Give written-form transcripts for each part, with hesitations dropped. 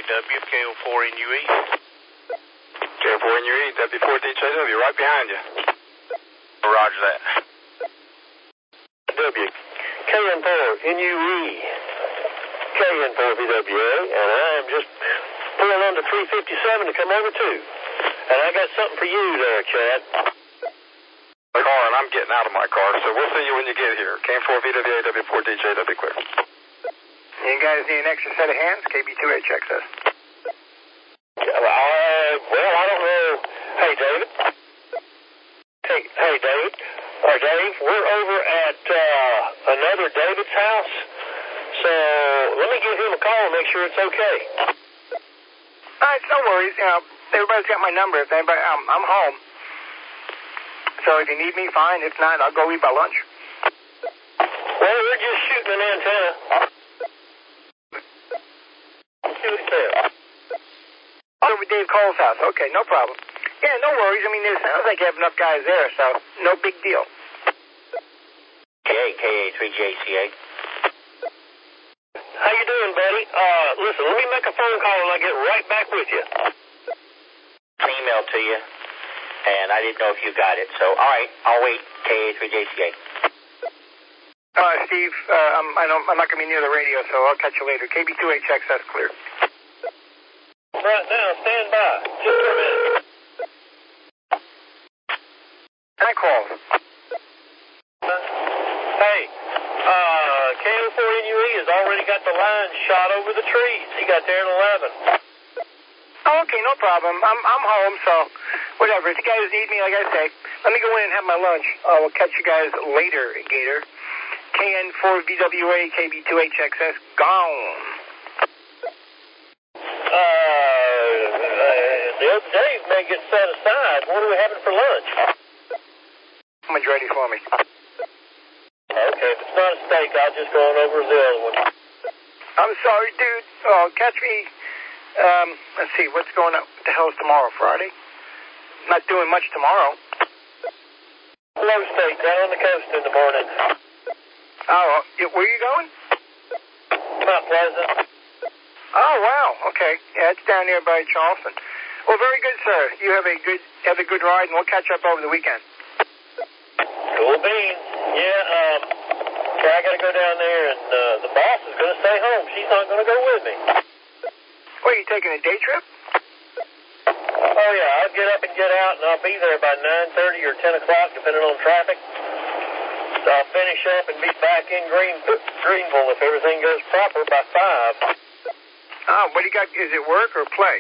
KW, KO4NUE. KO4NUE, W4DJW, right behind you. Roger that. W, KN4NUE, KN4VWA, and I'm just pulling on to 357 to come over too. And I got something for you there, Chad. Car, and I'm getting out of my car, so we'll see you when you get here. KN4VWA, W4DJW, clear. You guys need an extra set of hands? KB2HXS. Well, I don't know. Hey, David. Hey, David. Dave, we're over at another David's house, so let me give him a call and make sure it's okay. All right, no worries. You know, everybody's got my number. If anybody, I'm home. So if you need me, fine. If not, I'll go eat my lunch. Well, we're just shooting an antenna. See what he says. Over Dave Cole's house. Okay, no problem. Yeah, no worries. I mean, it sounds like you have enough guys there, so no big deal. KA3JCA. How you doing, buddy? Listen, let me make a phone call and I'll get right back with you. An email to you, and I didn't know if you got it. So, all right, I'll wait. KA3JCA. Steve, I'm not going to be near the radio, so I'll catch you later. KB2HXS clear. Right now, stand by. Just for a minute. I called. Hey, KO4NUE has already got the line shot over the trees. He got there at 11. Oh, okay, no problem. I'm home, so whatever. If you guys need me, like I say, let me go in and have my lunch. We'll catch you guys later, Gator. KN4VWA, KB2HXS, gone. The other Dave may get set aside. What are we having for lunch? Someone's ready for me. Okay, if it's not a steak, I'll just go on over to the other one. I'm sorry, dude. Catch me. Let's see, what's going on? What the hell is tomorrow, Friday? Not doing much tomorrow. Low steak down on the coast in the morning. Oh, where are you going? Mount Pleasant. Oh, wow. Okay. Yeah, it's down there by Charleston. Well, very good, sir. You have a good ride, and we'll catch up over the weekend. Cool beans. Yeah, I got to go down there, and the boss is going to stay home. She's not going to go with me. What, are you taking a day trip? Oh, yeah, I'll get up and get out, and I'll be there by 9:30 or 10 o'clock, depending on traffic. So I'll finish up and be back in Greenville if everything goes proper by 5. Oh, what do you got? Is it work or play?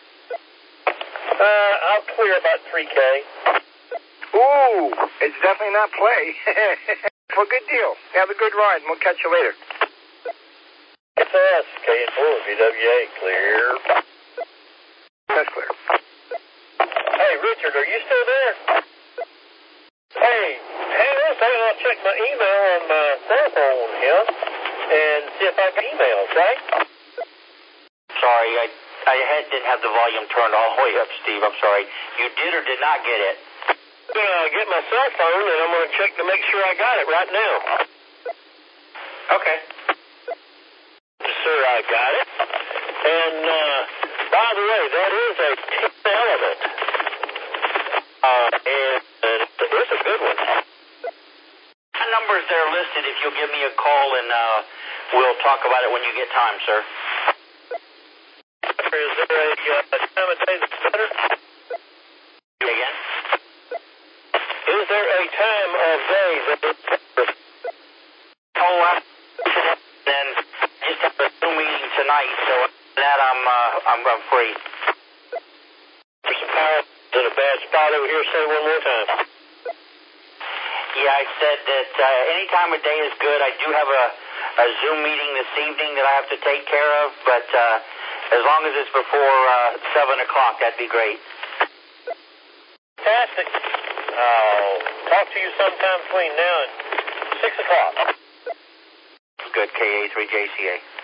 I'll clear about 3K. Ooh, it's definitely not play. Well, good deal. Have a good ride, and we'll catch you later. SS, KN4VWA, clear. That's clear. Hey, Richard, are you still there? Hey, hang on a second. I'll check my email on my cell phone here and see if I got emails, right? Sorry, I didn't have the volume turned all the way up, Steve. I'm sorry. You did or did not get it? I'm going to get my cell phone, and I'm going to check to make sure I got it right now. Okay. Sir, I got it. And, by the way, that is a 10 element. And it's a good one. The numbers there listed if you'll give me a call, and we'll talk about it when you get time, sir. Is there a time of day that's better? Again? Is there a time of day that is better? Oh, then just have a Zoom meeting tonight, so after that I'm free. There's some power in a bad spot over here. Say one more time. Yeah, I said that any time of day is good. I do have a Zoom meeting this evening that I have to take care of, but as long as it's before 7 o'clock, that'd be great. Fantastic. I'll talk to you sometime between now and 6 o'clock. Good, KA3JCA.